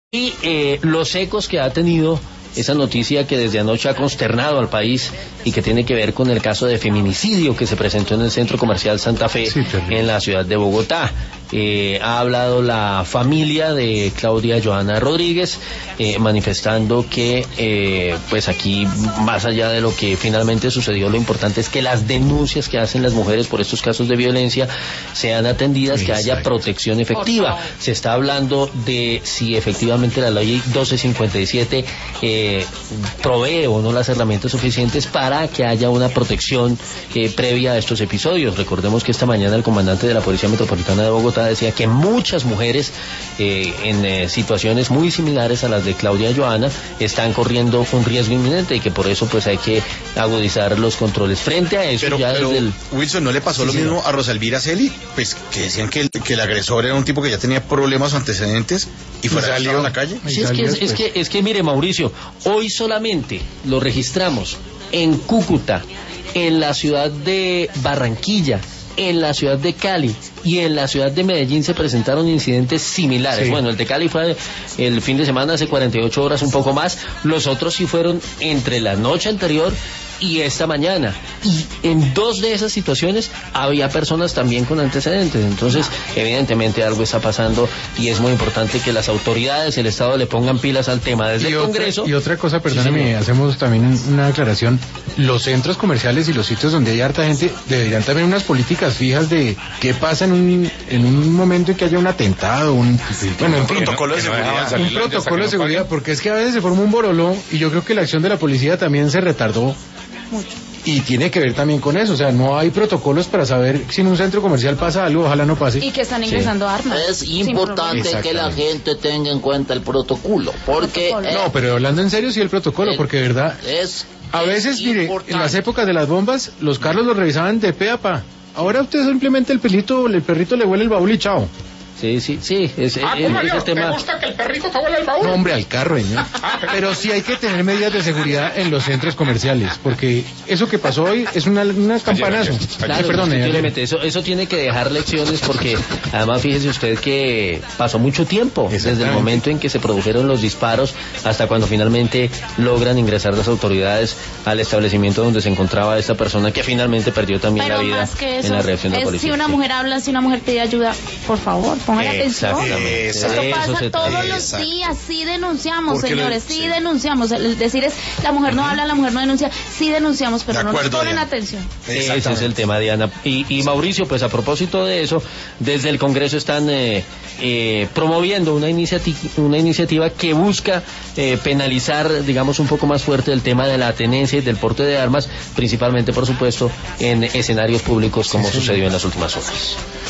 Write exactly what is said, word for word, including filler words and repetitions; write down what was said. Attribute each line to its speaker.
Speaker 1: Y eh, los ecos que ha tenido esa noticia que desde anoche ha consternado al país y que tiene que ver con el caso de feminicidio que se presentó en el Centro Comercial Santa Fe, sí, en la ciudad de Bogotá. Eh, ha hablado la familia de Claudia Johanna Rodríguez, eh, manifestando que eh, pues aquí, más allá de lo que finalmente sucedió, lo importante es que las denuncias que hacen las mujeres por estos casos de violencia sean atendidas, que haya protección efectiva. Se está hablando de si efectivamente la ley doce cincuenta y siete eh, provee o no las herramientas suficientes para que haya una protección eh, previa a estos episodios. Recordemos que esta mañana el comandante de la Policía Metropolitana de Bogotá decía que muchas mujeres eh, en eh, situaciones muy similares a las de Claudia Johanna están corriendo un riesgo inminente y que por eso pues hay que agudizar los controles. Frente a eso,
Speaker 2: pero,
Speaker 1: ya
Speaker 2: pero,
Speaker 1: desde el...
Speaker 2: Wilson, ¿no le pasó sí, lo sí, mismo no. a Rosalvira Celi? Pues que decían que el, que el agresor era un tipo que ya tenía problemas o antecedentes y fuera salió a la calle.
Speaker 1: Sí, es que, es, es que, es que mire, Mauricio, hoy solamente lo registramos en Cúcuta, en la ciudad de Barranquilla, en la ciudad de Cali y en la ciudad de Medellín se presentaron incidentes similares. Sí. Bueno, el de Cali fue el fin de semana, hace cuarenta y ocho horas, un poco más. Los otros sí fueron entre la noche anterior y esta mañana. Y en dos de esas situaciones había personas también con antecedentes. Entonces, evidentemente algo está pasando y es muy importante que las autoridades, el Estado, le pongan pilas al tema desde
Speaker 3: y
Speaker 1: el
Speaker 3: otra,
Speaker 1: Congreso.
Speaker 3: Y otra cosa, perdóneme, sí, hacemos también una aclaración. Los centros comerciales y los sitios donde hay harta gente deberían también unas políticas fijas de qué pasa en un, en un momento en que haya un atentado, un,
Speaker 2: sí, bueno, un protocolo de seguridad.
Speaker 3: Un protocolo de seguridad, porque es que a veces se forma un boroló y yo creo que la acción de la policía también se retardó mucho. Y tiene que ver también con eso, o sea, no hay protocolos para saber si en un centro comercial pasa algo, ojalá no pase.
Speaker 4: Y que están ingresando sí. armas.
Speaker 5: Es importante que la gente tenga en cuenta el protocolo, porque...
Speaker 3: Eh, no, pero hablando en serio, sí el protocolo,
Speaker 5: el,
Speaker 3: porque de verdad...
Speaker 5: Es,
Speaker 3: a veces,
Speaker 5: es
Speaker 3: mire,
Speaker 5: importante.
Speaker 3: En las épocas de las bombas, los carros los revisaban de pe a pa. Ahora usted simplemente el pelito, el perrito le huele el baúl y chao.
Speaker 1: Sí, sí, sí. Es,
Speaker 6: ah,
Speaker 1: es,
Speaker 6: ¿cómo
Speaker 1: es
Speaker 6: yo?
Speaker 1: tema...
Speaker 6: ¿Te gusta que el perrito te huele el baúl?
Speaker 3: No, hombre, al carro, señor. Pero sí hay que tener medidas de seguridad en los centros comerciales, porque eso que pasó hoy es una, una campanazo.
Speaker 1: Claro, perdón, eso, eso tiene que dejar lecciones, porque además fíjese usted que pasó mucho tiempo, desde el momento en que se produjeron los disparos hasta cuando finalmente logran ingresar las autoridades al establecimiento donde se encontraba esta persona que finalmente perdió también
Speaker 4: Pero
Speaker 1: la vida
Speaker 4: más que eso,
Speaker 1: en la reacción de la policía.
Speaker 4: Si una mujer habla, si una mujer pide ayuda, por favor, pongan atención. Esto pasa todos los días, sí denunciamos, señores, sí, sí denunciamos. El decir es, la mujer no habla, la mujer no denuncia, sí denunciamos, pero no nos ponen atención.
Speaker 1: Ese es el tema, Diana. Y, y Mauricio, pues a propósito de eso, desde el Congreso están eh, eh, promoviendo una iniciativa, una iniciativa que busca eh, penalizar, digamos, un poco más fuerte el tema de la tenencia y del porte de armas, principalmente, por supuesto, en escenarios públicos, como sí, sí. sucedió en las últimas horas.